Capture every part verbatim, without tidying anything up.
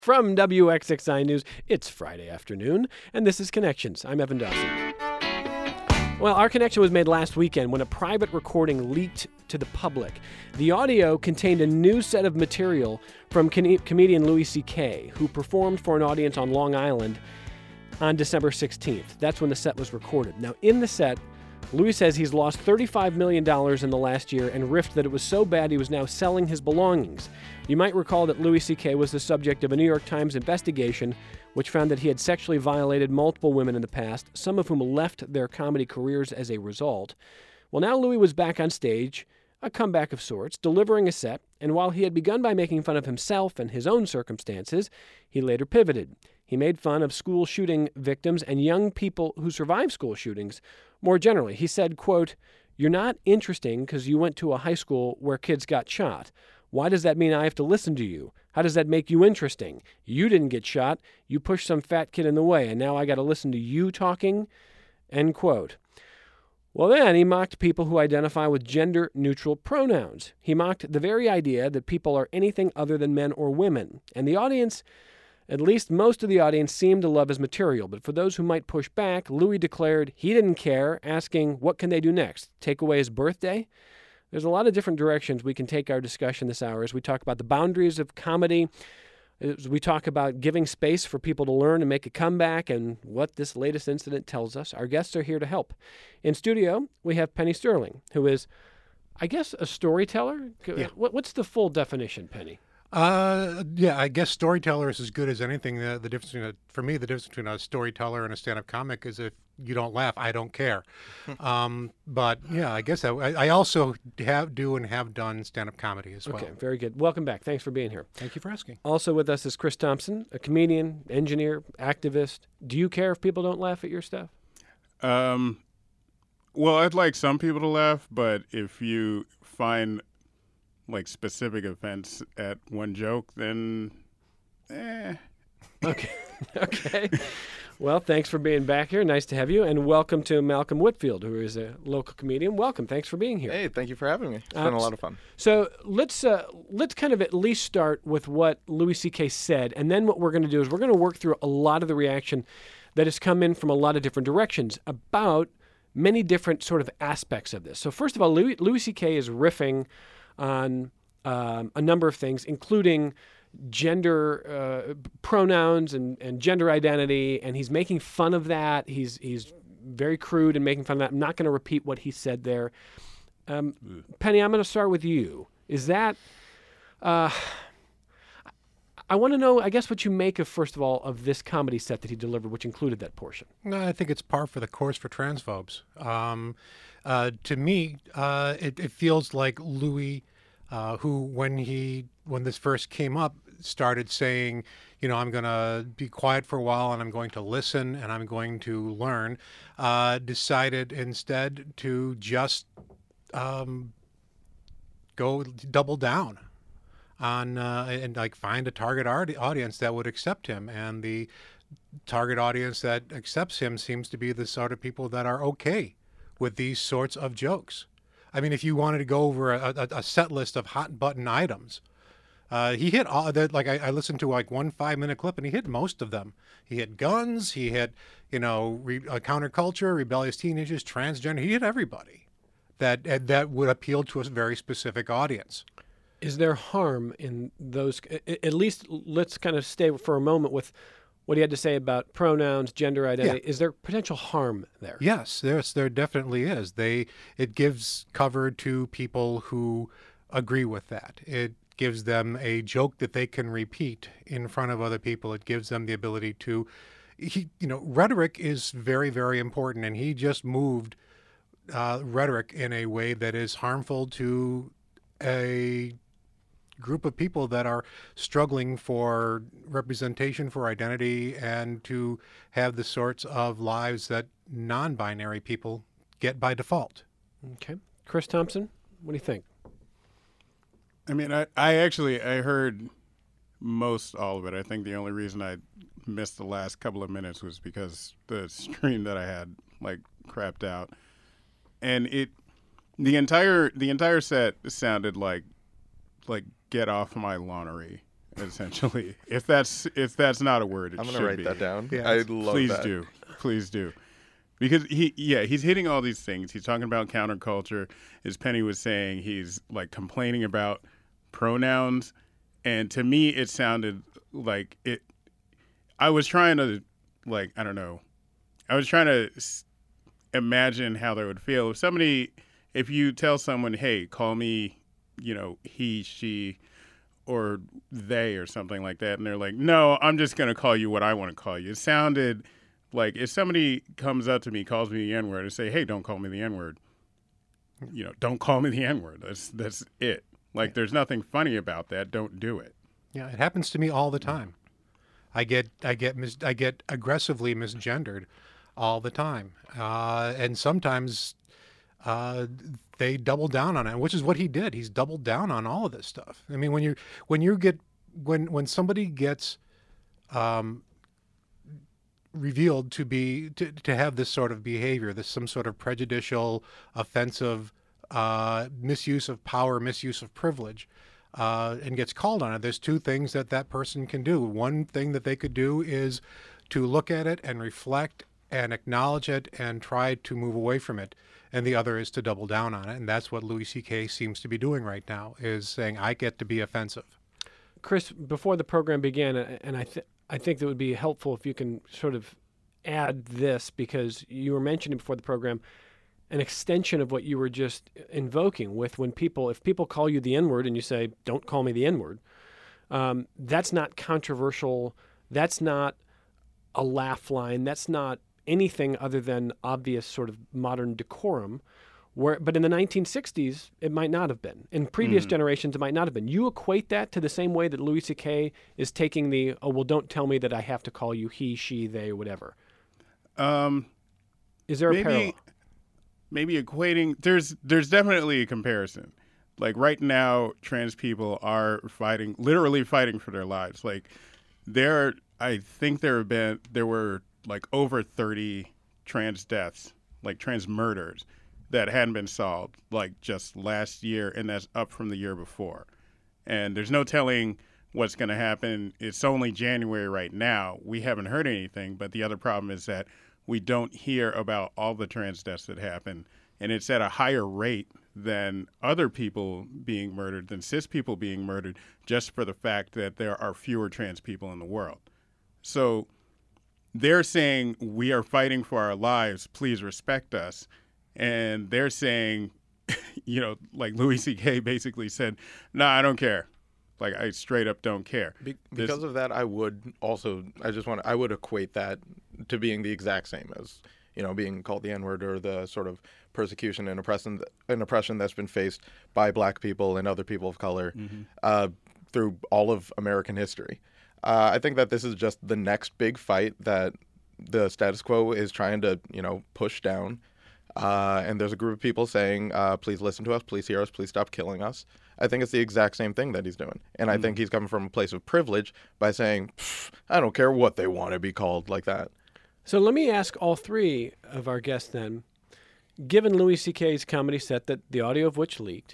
From W X X I News, it's Friday afternoon, and this is Connections. I'm Evan Dawson. Well, our connection was made last weekend when a private recording leaked to the public. The audio contained a new set of material from com- comedian Louis C K, who performed for an audience on Long Island on December sixteenth. That's when the set was recorded. Now, in the set, Louis says he's lost thirty-five million dollars in the last year and riffed that it was so bad he was now selling his belongings. You might recall that Louis C K was the subject of a New York Times investigation which found that he had sexually violated multiple women in the past, some of whom left their comedy careers as a result. Well, now Louis was back on stage, a comeback of sorts, delivering a set, and while he had begun by making fun of himself and his own circumstances, he later pivoted. He made fun of school shooting victims and young people who survive school shootings more generally. He said, quote, "You're not interesting because you went to a high school where kids got shot. Why does that mean I have to listen to you? How does that make you interesting? You didn't get shot. You pushed some fat kid in the way, and now I got to listen to you talking?" End quote. Well, then he mocked people who identify with gender-neutral pronouns. He mocked the very idea that people are anything other than men or women. And the audience, at least most of the audience, seemed to love his material. But for those who might push back, Louis declared he didn't care, asking, what can they do next? Take away his birthday? There's a lot of different directions we can take our discussion this hour as we talk about the boundaries of comedy, as we talk about giving space for people to learn and make a comeback, and what this latest incident tells us. Our guests are here to help. In studio, we have Penny Sterling, who is, I guess, a storyteller? Yeah. What's the full definition, Penny? Uh, yeah, I guess storyteller is as good as anything. The, the difference between a, for me, the difference between a storyteller and a stand-up comic is if you don't laugh, I don't care. um, but yeah, I guess I, I also have do and have done stand-up comedy as well. Okay, very good. Welcome back. Thanks for being here. Thank you for asking. Also with us is Chris Thompson, a comedian, engineer, activist. Do you care if people don't laugh at your stuff? Um, well, I'd like some people to laugh, but if you find like specific offense at one joke, then eh. Okay. Okay. Well, thanks for being back here. Nice to have you. And welcome to Malcolm Whitfield, who is a local comedian. Welcome. Thanks for being here. Hey, thank you for having me. It's Uh, been a lot of fun. So let's uh, let's kind of at least start with what Louis C K said, and then what we're going to do is we're going to work through a lot of the reaction that has come in from a lot of different directions about many different sort of aspects of this. So first of all, Louis, Louis C K is riffing on um, a number of things, including gender uh, pronouns and, and gender identity, and he's making fun of that. He's he's very crude in making fun of that. I'm not going to repeat what he said there. Um, Penny, I'm going to start with you. Is that... Uh, I want to know, I guess, what you make of, first of all, of this comedy set that he delivered, which included that portion. No, I think it's par for the course for transphobes. Um, uh, to me, uh, it, it feels like Louis... Uh, who, when he, when this first came up, started saying, you know, I'm going to be quiet for a while and I'm going to listen and I'm going to learn, uh, decided instead to just um, go double down on uh, and like find a target art- audience that would accept him. And the target audience that accepts him seems to be the sort of people that are okay with these sorts of jokes. I mean, if you wanted to go over a, a, a set list of hot button items, uh, he hit all that. Like I, I listened to like one five minute clip, and he hit most of them. He hit guns. He hit, you know, re, uh, counterculture, rebellious teenagers, transgender. He hit everybody that uh, that would appeal to a very specific audience. Is there harm in those? At least let's kind of stay for a moment with what he had to say about pronouns, gender identity. Yeah. Is there potential harm there? Yes, there's there definitely is. They it gives cover to people who agree with that. It gives them a joke that they can repeat in front of other people. It gives them the ability to, he, you know, rhetoric is very, very important, and he just moved uh, rhetoric in a way that is harmful to a group of people that are struggling for representation, for identity, and to have the sorts of lives that non-binary people get by default. Okay. Chris Thompson, what do you think? I mean, I, I actually, I heard most all of it. I think the only reason I missed the last couple of minutes was because the stream that I had, like, crapped out. And it, the entire, the entire set sounded like, like, get off my lawnnery essentially. If that's if that's not a word, it I'm should gonna write be. that down. Yeah. I love Please that. do. Please do. Because he, yeah, he's hitting all these things. He's talking about counterculture. As Penny was saying, he's like complaining about pronouns. And to me, it sounded like it. I was trying to, like, I don't know. I was trying to s- imagine how they would feel if somebody, if you tell someone, hey, call me, you know, he, she, or they or something like that. And they're like, no, I'm just going to call you what I want to call you. It sounded like if somebody comes up to me, calls me the N-word, and say, hey, don't call me the N-word. You know, don't call me the N-word. That's that's it. Like, there's nothing funny about that. Don't do it. Yeah, it happens to me all the time. I get I get mis- I get aggressively misgendered all the time, uh, and sometimes uh, they double down on it, which is what he did. He's doubled down on all of this stuff. I mean, when you when you get when when somebody gets um, revealed to be to, to have this sort of behavior, this some sort of prejudicial, offensive uh, misuse of power, misuse of privilege, uh, and gets called on it, there's two things that that person can do. One thing that they could do is to look at it and reflect and acknowledge it and try to move away from it. And the other is to double down on it. And that's what Louis C K seems to be doing right now, is saying, I get to be offensive. Chris, before the program began, uh, and I, th- I think that would be helpful if you can sort of add this, because you were mentioning before the program an extension of what you were just invoking with when people, if people call you the N-word and you say, don't call me the N-word, um, that's not controversial. That's not a laugh line. That's not anything other than obvious sort of modern decorum. Where, but in the nineteen sixties, it might not have been. In previous Mm. generations, it might not have been. You equate that to the same way that Louis C K is taking the, oh, well, don't tell me that I have to call you he, she, they, whatever. Um, Is there a maybe, parallel? maybe equating. There's there's definitely a comparison. Like right now, trans people are fighting, literally fighting for their lives. Like there, I think there have been there were like over thirty trans deaths, like trans murders, that hadn't been solved, like just last year, and that's up from the year before. And there's no telling what's going to happen. It's only January right now. We haven't heard anything, but the other problem is that we don't hear about all the trans deaths that happen, and it's at a higher rate than other people being murdered, than cis people being murdered, just for the fact that there are fewer trans people in the world. So they're saying, we are fighting for our lives, please respect us. And they're saying, you know, like Louis C K basically said, no, nah, I don't care. Like, I straight up don't care. Be- This- because of that, I would also, I just want to, I would equate that to being the exact same as, you know, being called the N-word, or the sort of persecution and oppression, and oppression that's been faced by black people and other people of color Mm-hmm. uh, through all of American history. Uh, I think that this is just the next big fight that the status quo is trying to, you know, push down. Uh, and there's a group of people saying, uh, please listen to us, please hear us, please stop killing us. I think it's the exact same thing that he's doing. And I think he's coming from a place of privilege by saying, I don't care what they want to be called, like that. So let me ask all three of our guests then, given Louis C K's comedy set, that the audio of which leaked,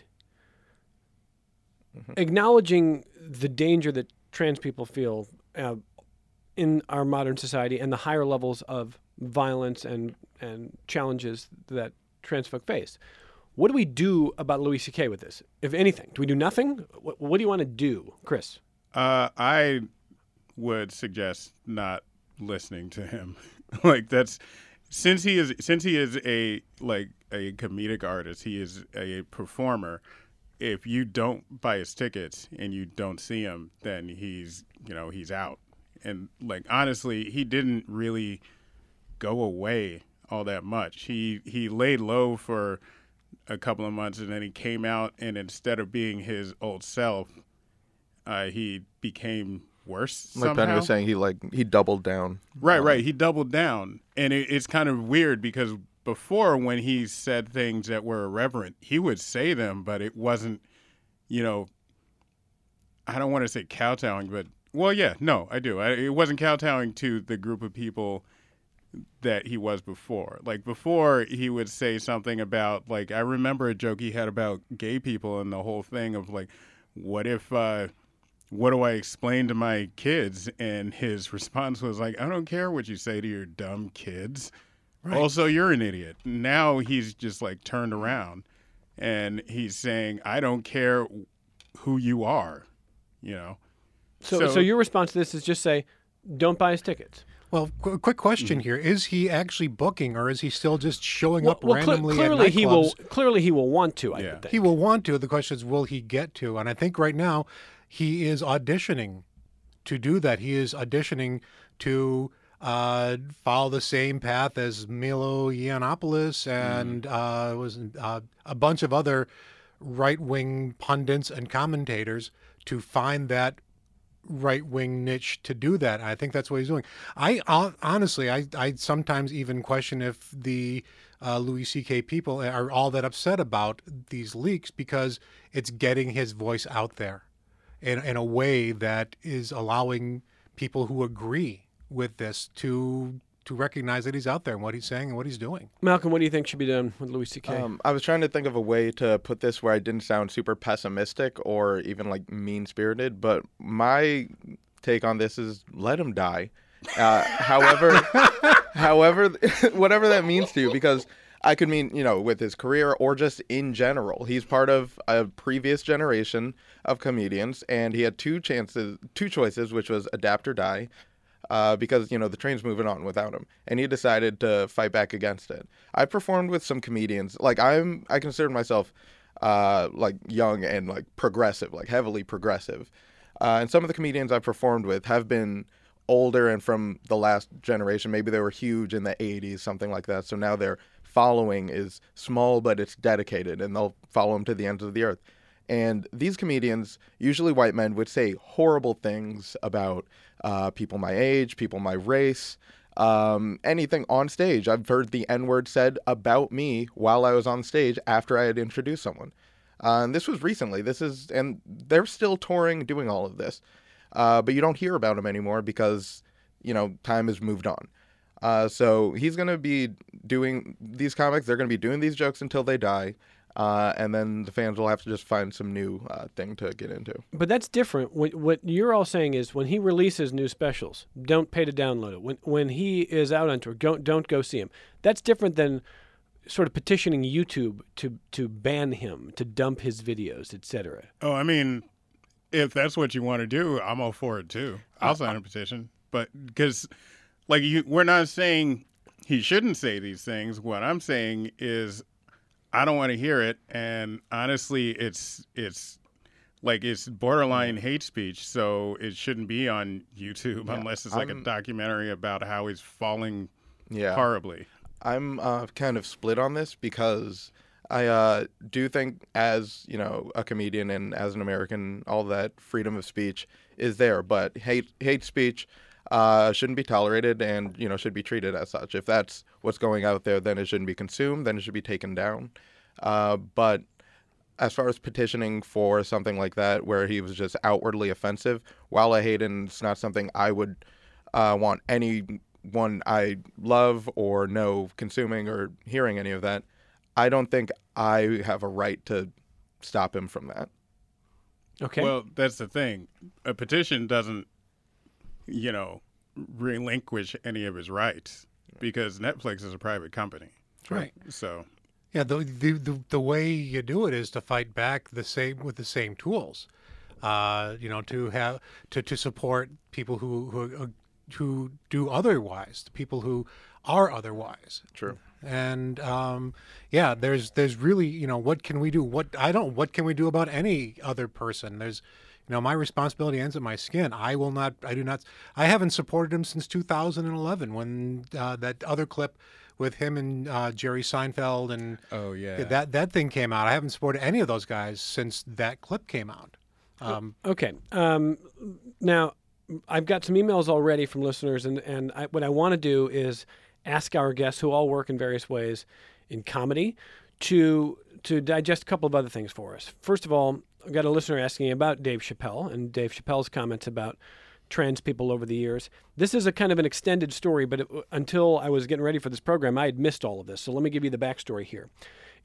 Mm-hmm. acknowledging the danger that trans people feel uh, in our modern society and the higher levels of violence and, and challenges that trans folk face, what do we do about Louis C K with this, if anything? Do we do nothing? What, what do you want to do, Chris? Uh, I would suggest not listening to him. Like, that's since he is since he is a like a comedic artist, he is a performer. If you don't buy his tickets and you don't see him, then he's you know he's out. And like honestly, he didn't really go away all that much. He he laid low for a couple of months, and then he came out, and instead of being his old self, uh, he became worse Like somehow. Penny was saying, he like he doubled down. Right, right. He doubled down. And it, it's kind of weird because before, when he said things that were irreverent, he would say them, but it wasn't, you know, I don't want to say kowtowing, but, well, yeah, no, I do. I, it wasn't kowtowing to the group of people that he was before. Like, before, he would say something about, like, I remember a joke he had about gay people and the whole thing of, like, what if, uh, what do I explain to my kids? And his response was like, I don't care what you say to your dumb kids. Right. Also, you're an idiot. Now he's just like turned around and he's saying, I don't care who you are, you know? So, So- so your response to this is just say, don't buy his tickets. Well, qu- quick question here: is he actually booking, or is he still just showing Well, up well, cle- randomly clearly at he will. nightclubs? Clearly he will want to. I Yeah. would think. He will want to. The question is, will he get to? And I think right now he is auditioning to do that. He is auditioning to uh, follow the same path as Milo Yiannopoulos and uh, was uh, a bunch of other right-wing pundits and commentators to find that right-wing niche to do that. I think that's what he's doing. I uh, honestly, I, I sometimes even question if the uh, Louis C K people are all that upset about these leaks because it's getting his voice out there in, in a way that is allowing people who agree with this to to recognize that he's out there and what he's saying and what he's doing. Malcolm, what do you think should be done with Louis C K? Um, I was trying to think of a way to put this where I didn't sound super pessimistic or even like mean-spirited, but my take on this is let him die. Uh, however, however, whatever that means to you, because I could mean, you know, with his career or just in general. He's part of a previous generation of comedians, and he had two chances, two choices, which was adapt or die. Uh, because, you know, the train's moving on without him. And he decided to fight back against it. I performed with some comedians. Like, I'm, I consider myself, uh, like, young and, like, progressive, like, heavily progressive. Uh, and some of the comedians I performed with have been older and from the last generation. Maybe they were huge in the eighties, something like that. So now their following is small, but it's dedicated, and they'll follow him to the ends of the earth. And these comedians, usually white men, would say horrible things about uh, people my age, people my race, um, anything on stage. I've heard the N-word said about me while I was on stage after I had introduced someone. Uh, and this was recently. This is, and they're still touring, doing all of this. Uh, but you don't hear about them anymore because, you know, time has moved on. Uh, so he's going to be doing these comics. They're going to be doing these jokes until they die. Uh, and then the fans will have to just find some new uh, thing to get into. But that's different. What, what you're all saying is when he releases new specials, don't pay to download it. When when he is out on tour, don't don't go see him. That's different than sort of petitioning YouTube to to ban him, to dump his videos, et cetera. Oh, I mean, if that's what you want to do, I'm all for it too. I'll sign a petition. But because, like, you, we're not saying he shouldn't say these things. What I'm saying is, I don't want to hear it, and honestly, it's it's like it's borderline hate speech, so it shouldn't be on YouTube Yeah, unless it's like I'm- a documentary about how he's falling Yeah. horribly. I'm uh, kind of split on this because I uh, do think, as you know, a comedian and as an American, all that freedom of speech is there. But hate hate speech uh, shouldn't be tolerated, and you know should be treated as such. If that's what's going out there, then it shouldn't be consumed. Then it should be taken down. Uh, but as far as petitioning for something like that, where he was just outwardly offensive, while I hate it, and it's not something I would uh, want anyone I love or know consuming or hearing any of that, I don't think I have a right to stop him from that. Okay. Well, that's the thing. A petition doesn't, you know, relinquish any of his rights because Netflix is a private company. Right. So, Yeah, the, the the the way you do it is to fight back the same with the same tools. Uh, you know, to have to, to support people who who who do otherwise, the people who are otherwise. True. And um, yeah, there's there's really, you know, what can we do? What I don't what can we do about any other person? There's, you know, my responsibility ends at my skin. I will not. I do not. I haven't supported him since two thousand eleven when uh, that other clip with him and uh, Jerry Seinfeld and oh yeah, that that thing came out. I haven't supported any of those guys since that clip came out. Um, Okay. Um, now, I've got some emails already from listeners, and, and I, what I want to do is ask our guests, who all work in various ways in comedy, to to digest a couple of other things for us. First of all, I've got a listener asking about Dave Chappelle and Dave Chappelle's comments about trans people over the years. This is a kind of an extended story, but it, until I was getting ready for this program, I had missed all of this. So let me give you the backstory here.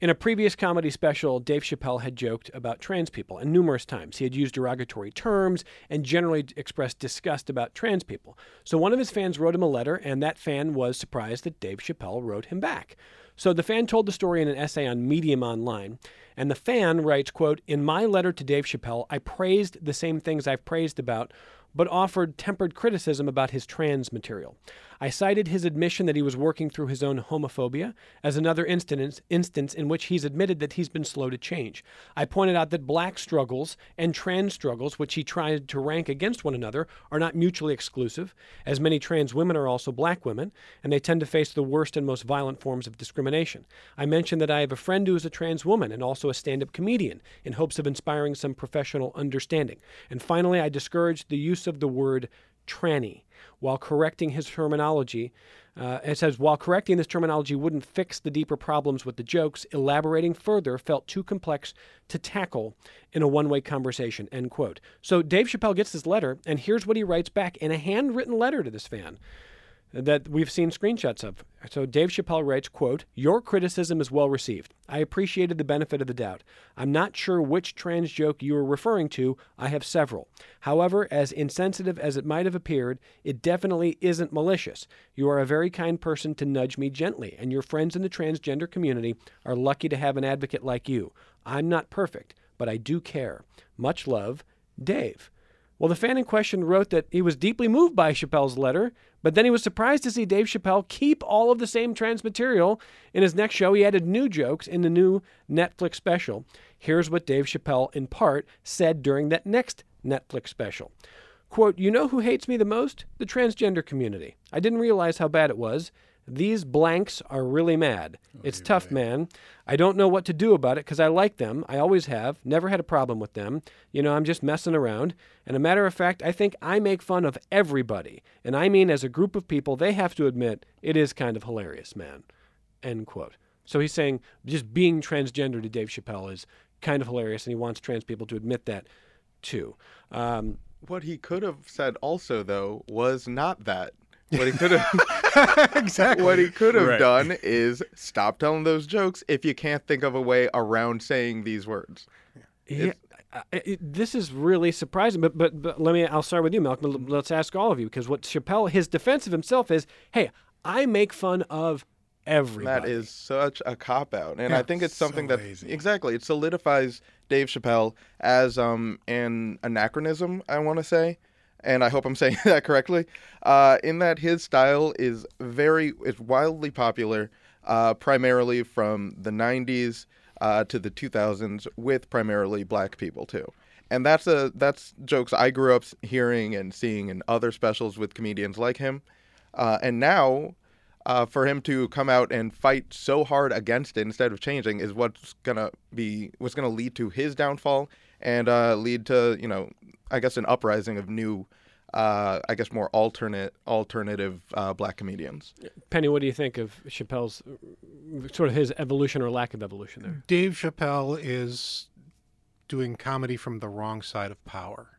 In a previous comedy special, Dave Chappelle had joked about trans people, and numerous times he had used derogatory terms and generally expressed disgust about trans people. So one of his fans wrote him a letter, and that fan was surprised that Dave Chappelle wrote him back. So the fan told the story in an essay on Medium Online, and the fan writes, quote, "In my letter to Dave Chappelle, I praised the same things I've praised about, but offered tempered criticism about his trans material. I cited his admission that he was working through his own homophobia as another instance, instance in which he's admitted that he's been slow to change. I pointed out that black struggles and trans struggles, which he tried to rank against one another, are not mutually exclusive, as many trans women are also black women, and they tend to face the worst and most violent forms of discrimination. I mentioned that I have a friend who is a trans woman and also a stand-up comedian in hopes of inspiring some professional understanding. And finally, I discouraged the use of the word tranny while correcting his terminology. Uh, it says, while correcting this terminology wouldn't fix the deeper problems with the jokes, elaborating further felt too complex to tackle in a one-way conversation, end quote. So Dave Chappelle gets this letter, and here's what he writes back in a handwritten letter to this fan that we've seen screenshots of. So Dave Chappelle writes, quote, "Your criticism is well received. I appreciated the benefit of the doubt. I'm not sure which trans joke you are referring to. I have several. However, as insensitive as it might have appeared, it definitely isn't malicious. You are a very kind person to nudge me gently, and your friends in the transgender community are lucky to have an advocate like you. I'm not perfect, but I do care. Much love, Dave." Well, the fan in question wrote that he was deeply moved by Chappelle's letter, but then he was surprised to see Dave Chappelle keep all of the same trans material. In his next show, he added new jokes in the new Netflix special. Here's what Dave Chappelle, in part, said during that next Netflix special. Quote, "You know who hates me the most? The transgender community. I didn't realize how bad it was. These blanks are really mad. Oh, It's tough, right. man. I don't know what to do about it because I like them. I always have. Never had a problem with them. You know, I'm just messing around. And a matter of fact, I think I make fun of everybody. And I mean, as a group of people, they have to admit it is kind of hilarious, man." End quote. So he's saying just being transgender to Dave Chappelle is kind of hilarious, and he wants trans people to admit that too. Um, what he could have said also, though, was not that. What he could have exactly. What he could have Right. done is stop telling those jokes if you can't think of a way around saying these words. Yeah, I- it, this is really surprising. But, but but let me. I'll start with you, Malcolm. Let's ask all of you, because what Chappelle, his defense of himself is, hey, I make fun of everybody. That is such a cop out, and Yeah, I think it's so something that lazy. exactly it solidifies Dave Chappelle as um an anachronism. I want to say. And I hope I'm saying that correctly, uh, in that his style is very, is wildly popular, uh, primarily from the nineties uh, to the two thousands, with primarily black people too. And that's a that's jokes I grew up hearing and seeing in other specials with comedians like him. Uh, and now, uh, for him to come out and fight so hard against it instead of changing is what's gonna be what's gonna lead to his downfall and uh, lead to, you know, I guess an uprising of new, uh, I guess more alternate, alternative uh, black comedians. Penny, what do you think of Chappelle's uh, sort of his evolution or lack of evolution there? Dave Chappelle is doing comedy from the wrong side of power.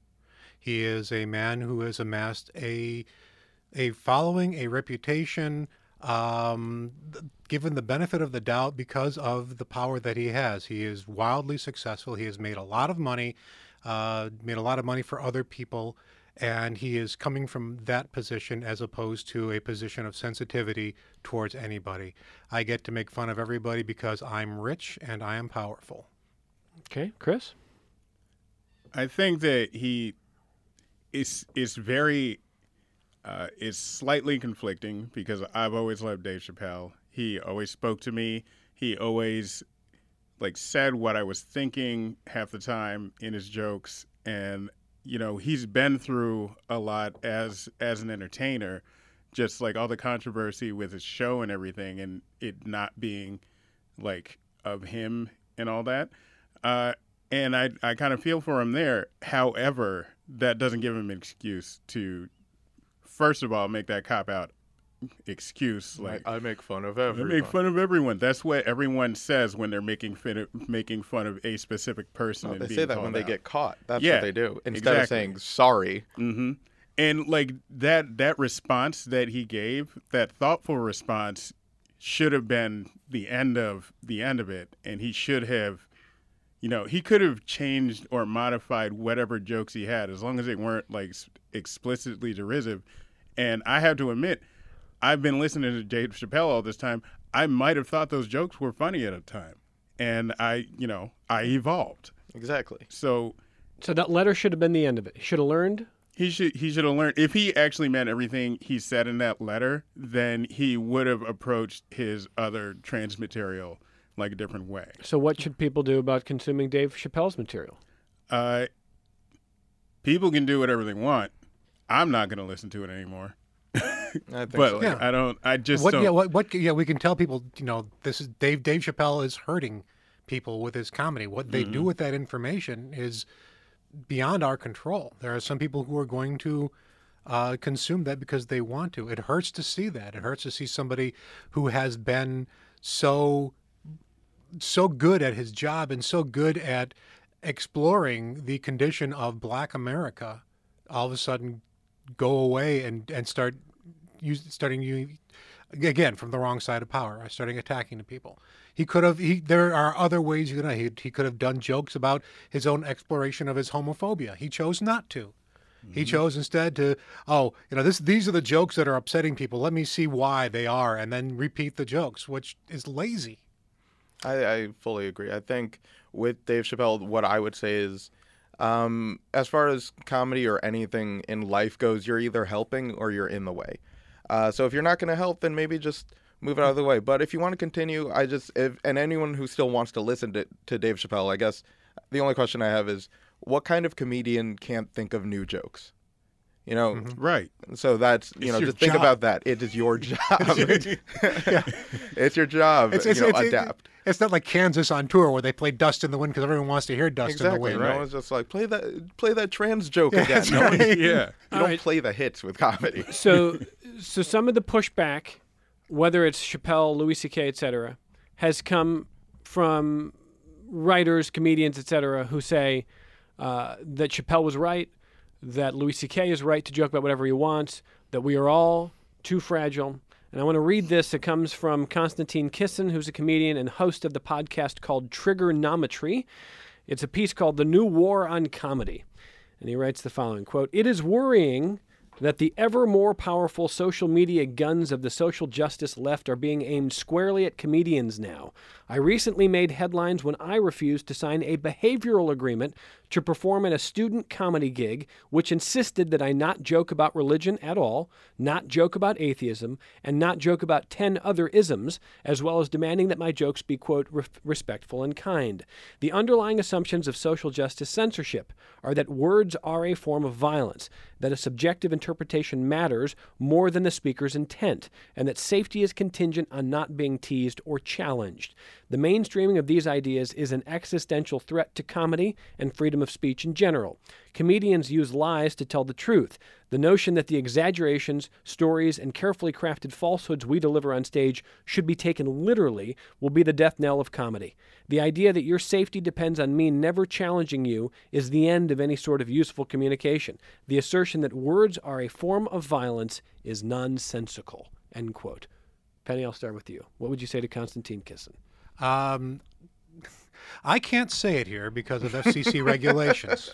He is a man who has amassed a a following, a reputation, um, th- given the benefit of the doubt because of the power that he has. He is wildly successful. He has made a lot of money, uh, made a lot of money for other people, and he is coming from that position as opposed to a position of sensitivity towards anybody. I get to make fun of everybody because I'm rich and I am powerful. Okay, Chris? I think that he is is very uh, is slightly conflicting because I've always loved Dave Chappelle. He always spoke to me. He always like said what I was thinking half the time in his jokes, and you know he's been through a lot as as an entertainer, just like all the controversy with his show and everything, and it not being like of him and all that. Uh, And I I kind of feel for him there. However, that doesn't give him an excuse to, first of all, make that cop-out excuse. Like, I make fun of I everyone. make fun of everyone. That's what everyone says when they're making fin- making fun of a specific person. No, and they being say that when called they out. get caught. That's Yeah, what they do. Instead exactly. of saying sorry. Mm-hmm. And like that that response that he gave, that thoughtful response, should have been the end of the end of it, and he should have, you know, he could have changed or modified whatever jokes he had as long as they weren't like explicitly derisive. And I have to admit, I've been listening to Dave Chappelle all this time. I might have thought those jokes were funny at a time, and I, you know, I evolved. Exactly. So, So that letter should have been the end of it. He should have learned. He should he should have learned. If he actually meant everything he said in that letter, then he would have approached his other trans material like a different way. So what should people do about consuming Dave Chappelle's material? Uh, people can do whatever they want. I'm not going to listen to it anymore. I think But so. like, Yeah. I don't. I just What, don't. yeah, what, what, yeah, we can tell people, you know, this is Dave. Dave Chappelle is hurting people with his comedy. What they do with that information is beyond our control. There are some people who are going to uh, consume that because they want to. It hurts to see that. It hurts to see somebody who has been so so good at his job and so good at exploring the condition of Black America all of a sudden go away and, and start use, starting you again from the wrong side of power, starting attacking the people. He could have. He there are other ways you know he he could have done jokes about his own exploration of his homophobia. He chose not to. Mm-hmm. He chose instead to oh you know this these are the jokes that are upsetting people. Let me see why they are, and then repeat the jokes, which is lazy. I, I fully agree. I think with Dave Chappelle, what I would say is, um, as far as comedy or anything in life goes, you're either helping or you're in the way. Uh, so if you're not going to help, then maybe just move it out of the way. But if you want to continue, I just, if, and anyone who still wants to listen to, to Dave Chappelle, I guess the only question I have is, what kind of comedian can't think of new jokes? You know, Mm-hmm. Right. so that's, you It's know, your just think job. about that. It is your job. Yeah. It's your job. It's, you it's, know, it's, adapt. It's not like Kansas on tour where they play Dust in the Wind because everyone wants to hear Dust Exactly. in the Wind. No right. one's just like, play that play that trans joke Yeah, again. that's No one- right. Yeah. You All don't right. play the hits with comedy. So, so some of the pushback, whether it's Chappelle, Louis C K, et cetera, has come from writers, comedians, et cetera, who say uh, that Chappelle was right, that Louis C K is right to joke about whatever he wants, that we are all too fragile. And I want to read this. It comes from Konstantin Kisin, who's a comedian and host of the podcast called Trigonometry. It's a piece called The New War on Comedy. And he writes the following, quote, "It is worrying that the ever more powerful social media guns of the social justice left are being aimed squarely at comedians now. I recently made headlines when I refused to sign a behavioral agreement to perform at a student comedy gig, which insisted that I not joke about religion at all, not joke about atheism, and not joke about ten other isms, as well as demanding that my jokes be, quote, re- respectful and kind. The underlying assumptions of social justice censorship are that words are a form of violence, that a subjective interpretation matters more than the speaker's intent, and that safety is contingent on not being teased or challenged. The mainstreaming of these ideas is an existential threat to comedy and freedom of speech in general. Comedians use lies to tell the truth. The notion that the exaggerations, stories, and carefully crafted falsehoods we deliver on stage should be taken literally will be the death knell of comedy. The idea that your safety depends on me never challenging you is the end of any sort of useful communication. The assertion that words are a form of violence is nonsensical." End quote. Penny, I'll start with you. What would you say to Konstantin Kisin? Um, I can't say it here because of F C C regulations.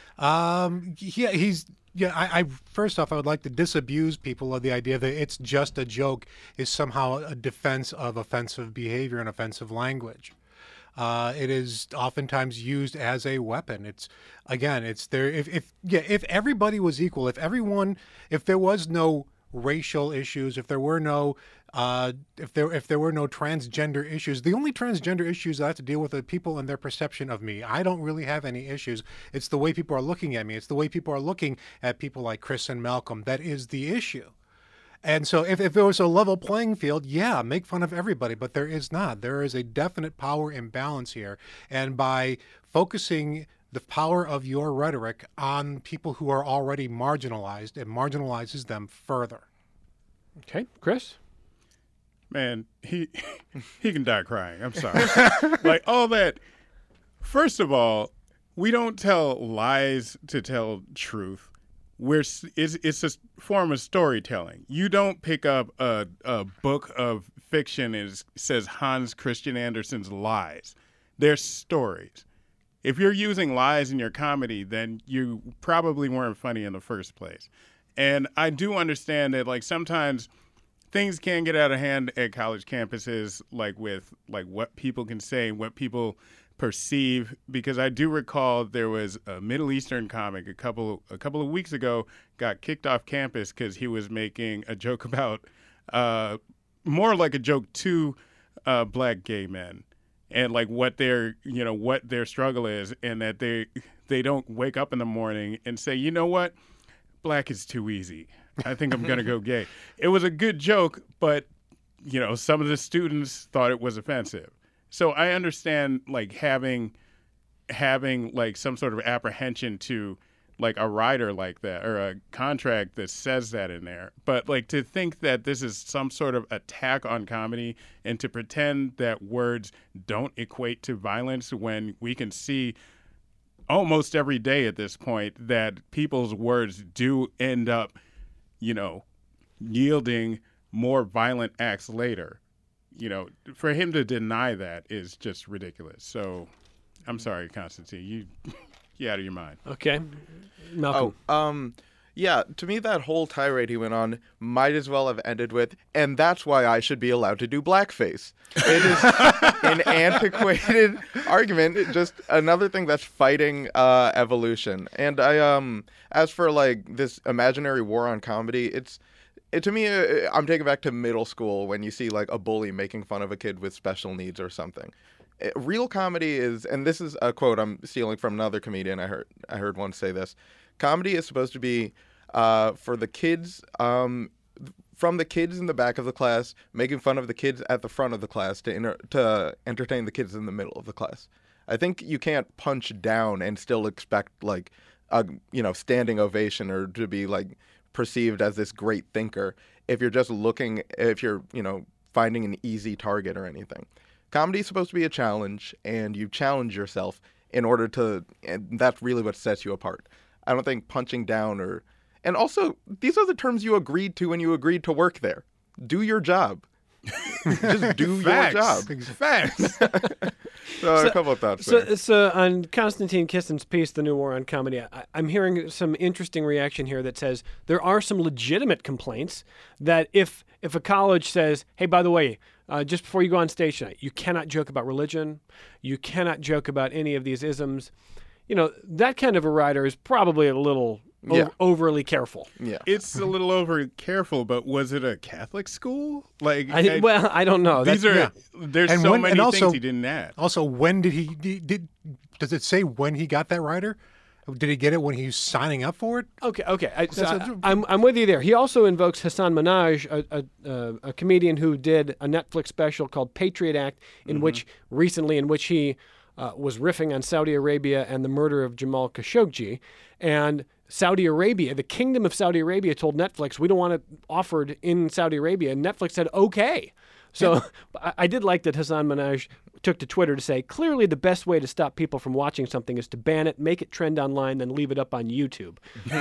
Um, yeah, he's yeah. I, I first off, I would like to disabuse people of the idea that it's just a joke is somehow a defense of offensive behavior and offensive language. Uh, it is oftentimes used as a weapon. It's again, it's there. If, if yeah, if everybody was equal, if everyone, if there was no racial issues, if there were no, uh, if there if there were no transgender issues, the only transgender issues I have to deal with are people and their perception of me. I don't really have any issues. It's the way people are looking at me. It's the way people are looking at people like Chris and Malcolm that is the issue. And so if, if there was a level playing field, yeah, make fun of everybody, but there is not. There is a definite power imbalance here. And by focusing the power of your rhetoric on people who are already marginalized, it marginalizes them further. Okay, Chris? Man, he he can die crying. I'm sorry. Like all that. First of all, we don't tell lies to tell truth. We're it's it's a form of storytelling. You don't pick up a a book of fiction is says Hans Christian Andersen's lies. They're stories. If you're using lies in your comedy, then you probably weren't funny in the first place. And I do understand that, like, sometimes things can get out of hand at college campuses, like with like what people can say, what people perceive. Because I do recall there was a Middle Eastern comic a couple a couple of weeks ago got kicked off campus because he was making a joke about uh, more like a joke to uh, black gay men. And like what their, you know, what their struggle is, and that they they don't wake up in the morning and say, you know what, black is too easy. I think I'm gonna go gay. It was a good joke, but you know, some of the students thought it was offensive. So I understand like having having like some sort of apprehension to like a rider like that or a contract that says that in there. But like to think that this is some sort of attack on comedy and to pretend that words don't equate to violence when we can see almost every day at this point that people's words do end up, you know, yielding more violent acts later. You know, for him to deny that is just ridiculous. So I'm sorry, Constantine, you you out of your mind. Okay. Malcolm. Oh, um, yeah, to me that whole tirade he went on might as well have ended with, and that's why I should be allowed to do blackface. It is an antiquated argument, just another thing that's fighting uh, evolution. And I, um, as for like this imaginary war on comedy, it's, it, to me, uh, I'm taken back to middle school when you see like a bully making fun of a kid with special needs or something. It, real comedy is, and this is a quote I'm stealing from another comedian I heard, I heard once say this, comedy is supposed to be uh, for the kids, um, from the kids in the back of the class, making fun of the kids at the front of the class to inter- to entertain the kids in the middle of the class. I think you can't punch down and still expect like a, you know, standing ovation or to be like perceived as this great thinker if you're just looking, if you're, you know, finding an easy target or anything. Comedy is supposed to be a challenge, and you challenge yourself in order to, and that's really what sets you apart. I don't think punching down or, and also, these are the terms you agreed to when you agreed to work there. Do your job. Just do Facts. your job. Facts. So, So- a couple of thoughts So, there. so on Konstantin Kissin's piece, The New War on Comedy, I, I'm hearing some interesting reaction here that says there are some legitimate complaints that if if a college says, hey, by the way, uh, just before you go on stage tonight, you cannot joke about religion, you cannot joke about any of these isms, you know, that kind of a writer is probably a little o- Yeah. overly careful. Yeah. It's a little over careful, but was it a Catholic school? Like, I, I- well, I don't know. these are That's- yeah. there's And so when- many and also- things he didn't add. Also, when did he did, did? Does it say when he got that writer? Did he get it when he was signing up for it? Okay, okay. I, so That's I, a- I'm I'm with you there. He also invokes Hassan Minhaj, a, a, a, a comedian who did a Netflix special called Patriot Act, in which recently, in which he uh, was riffing on Saudi Arabia and the murder of Jamal Khashoggi, and Saudi Arabia, the Kingdom of Saudi Arabia, told Netflix we don't want it offered in Saudi Arabia, and Netflix said okay. So I, I did like that Hassan Minhaj took to Twitter to say, clearly the best way to stop people from watching something is to ban it, make it trend online, then leave it up on YouTube.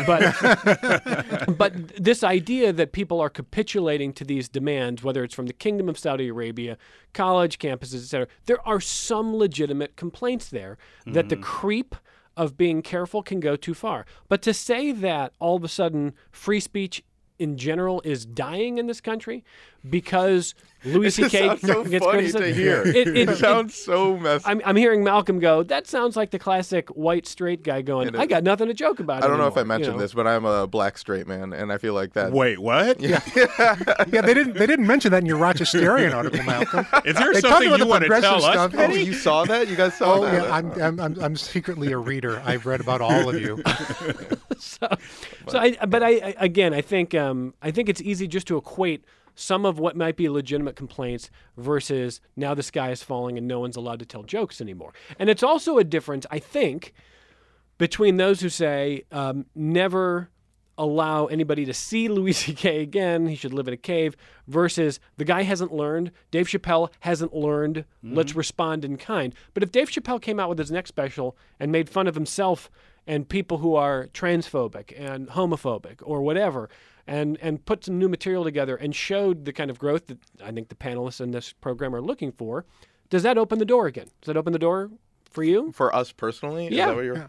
But but this idea that people are capitulating to these demands, whether it's from the Kingdom of Saudi Arabia, college campuses, et cetera, there are some legitimate complaints there that the creep of being careful can go too far. But to say that all of a sudden free speech in general is dying in this country because Louis It C just K sounds so gets funny criticized. to hear. It, it, It it- sounds so messed. I'm, I'm hearing Malcolm go, that sounds like the classic white straight guy going, It I is. got nothing to joke about I don't know if I anymore," you mentioned know? this, but I'm a black straight man, and I feel like that. Wait, what? Yeah, they didn't. They didn't mention that in your Rochesterian article, Malcolm. Is there They talked something about you the want to progressive tell us, stuff. Oh, Penny? you saw that? You guys saw Oh that? yeah, I'm, I'm I'm I'm secretly a reader. I've read about all of you. so, so I, but I, I again, I think um, I think it's easy just to equate some of what might be legitimate complaints versus now the sky is falling and no one's allowed to tell jokes anymore. And it's also a difference, I think, between those who say um, never allow anybody to see Louis C K again, he should live in a cave, versus the guy hasn't learned, Dave Chappelle hasn't learned, let's respond in kind. But if Dave Chappelle came out with his next special and made fun of himself and people who are transphobic and homophobic or whatever, and and put some new material together and showed the kind of growth that I think the panelists in this program are looking for, does that open the door again? Does that open the door for you? For us personally, Yeah. is that what you're? Yeah.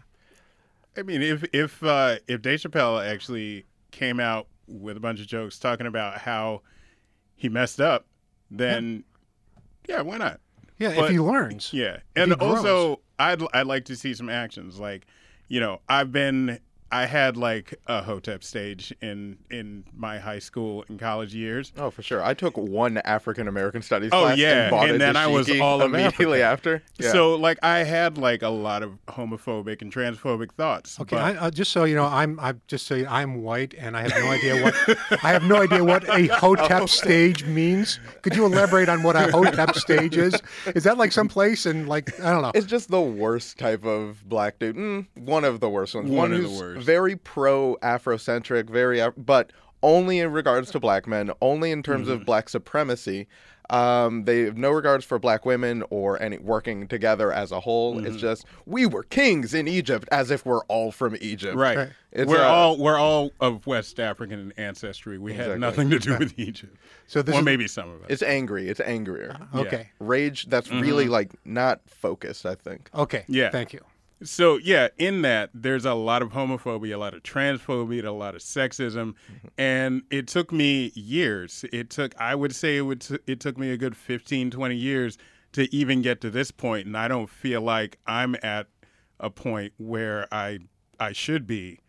I mean, if if uh, if Dave Chappelle actually came out with a bunch of jokes talking about how he messed up, then yeah, why not? Yeah, But- if he learns. Yeah, and he grows. also I'd I'd like to see some actions. Like, you know, I've been I had like a Hotep stage in in my high school and college years. Oh, for sure. I took one African American studies Oh, class yeah, and bought and a then I was dashiki all of immediately after. Yeah. So like I had like a lot of homophobic and transphobic thoughts. Okay, but- I, uh, just so you know, I'm I'm just so you know, I'm white, and I have no idea what I have no idea what a Hotep stage means. Could you elaborate on what a Hotep stage is? Is that like some place and like I don't know? It's just the worst type of black dude. Mm, one of the worst ones. One of the who's worst. very pro Afrocentric, very, Af- but only in regards to black men, only in terms Mm-hmm. of black supremacy. Um, they have no regards for black women or any working together as a whole. Mm-hmm. It's just we were kings in Egypt, as if we're all from Egypt. Right. Right. It's, we're uh, all we're all of West African ancestry. We Exactly. had nothing to do with Egypt. So this Or is maybe some of us. It's angry. It's angrier. okay. Rage that's Mm-hmm. really like not focused, I think. Okay. Yeah. Thank you. So yeah, in that there's a lot of homophobia, a lot of transphobia, a lot of sexism, and it took me years. It took I would say it would t- it took me a good fifteen, twenty years to even get to this point, and I don't feel like I'm at a point where I I should be.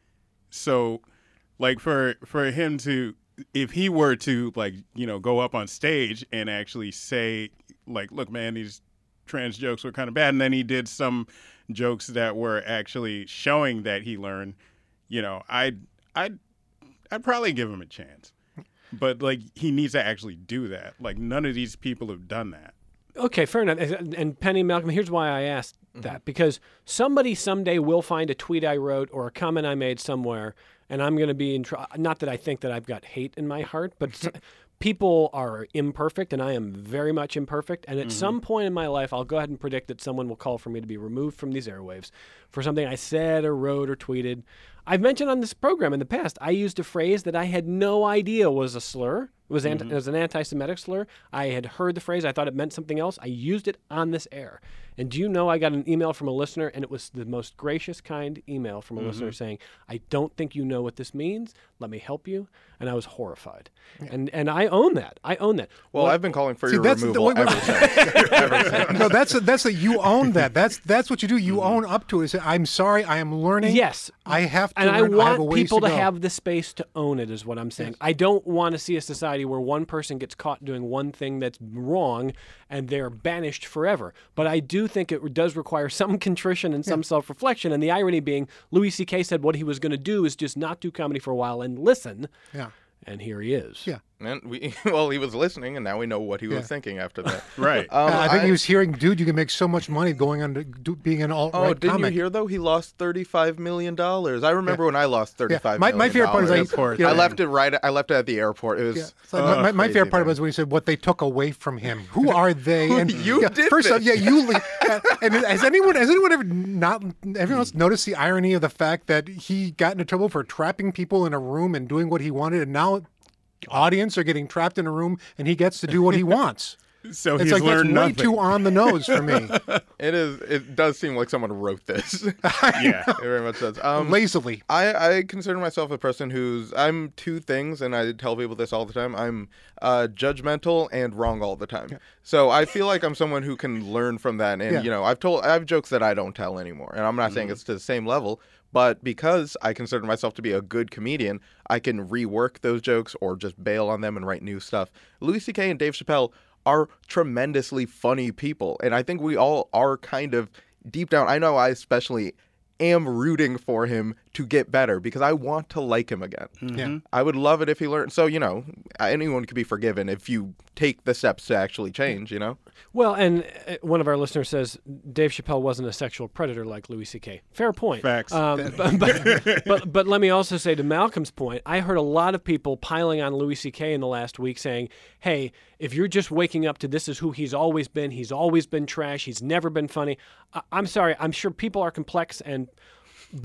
So like for for him to if he were to like, you know, go up on stage and actually say like, look man, these trans jokes were kind of bad, and then he did some jokes that were actually showing that he learned, you know, I'd I'd I'd probably give him a chance. But like he needs to actually do that. Like none of these people have done that. Okay, fair enough. And and Penny, Malcolm, here's why I asked that. Because somebody someday will find a tweet I wrote or a comment I made somewhere, and I'm going to be in trouble. Not that I think that I've got hate in my heart, but s- people are imperfect, and I am very much imperfect. And at some point in my life, I'll go ahead and predict that someone will call for me to be removed from these airwaves for something I said or wrote or tweeted. I've mentioned on this program in the past, I used a phrase that I had no idea was a slur. It was, anti- it was an anti-Semitic slur. I had heard the phrase. I thought it meant something else. I used it on this air. And do you know I got an email from a listener, and it was the most gracious, kind email from a listener saying, I don't think you know what this means. Let me help you. And I was horrified. And and I own that. I own that. Well, What- I've been calling for See, your that's the- removal wait, wait. ever since. ever since. No, that's a, that's a, you own that. That's that's what you do. You own up to it. Say, I'm sorry. I am learning. Yes. I have to. And I learn. I have a want ways people to, to, go. have the space to own it, is what I'm saying. I don't want to see a society where one person gets caught doing one thing that's wrong and they're banished forever. But I do think it does require some contrition and some self reflection. And the irony being, Louis C K said what he was going to do is just not do comedy for a while and listen. Yeah. And here he is. Yeah. And we, well, he was listening, and now we know what he was Yeah. thinking after that. Right. Um, I think he was hearing, dude, you can make so much money going on to do, being an alt right Oh, didn't comic. you hear though? He lost thirty-five million dollars. I remember when I lost thirty-five. My- my million favorite part is dollars. like, Airport you know, I left it right. I left it at the airport. It was Yeah. It's like my, my, my crazy, favorite part man. was when he said what they took away from him. Who are they? And You yeah, did first off, this. yeah, you. le- uh, and has anyone has anyone ever not everyone else noticed the irony of the fact that he got into trouble for trapping people in a room and doing what he wanted, and now audience are getting trapped in a room and he gets to do what he wants. So It's he's like that's learned way nothing. too on the nose for me. It is. It does seem like someone wrote this. it Yeah. very much does. Um, Lazily. I, I consider myself a person who's I'm two things, and I tell people this all the time. I'm uh, judgmental and wrong all the time. So I feel like I'm someone who can learn from that. And Yeah. you know, I've told I have jokes that I don't tell anymore, and I'm not saying it's to the same level. But because I consider myself to be a good comedian, I can rework those jokes or just bail on them and write new stuff. Louis C K and Dave Chappelle are tremendously funny people, and I think we all are kind of deep down. I know I especially am rooting for him to get better because I want to like him again. Yeah. I would love it if he learned. So, you know, anyone could be forgiven if you take the steps to actually change, you know? Well, and uh, one of our listeners says Dave Chappelle wasn't a sexual predator like Louis C K. Fair point. Facts. Um, but, but, but but let me also say to Malcolm's point, I heard a lot of people piling on Louis C K in the last week saying, hey, if you're just waking up to this is who he's always been, he's always been trash, he's never been funny. I- I'm sorry, I'm sure people are complex, and but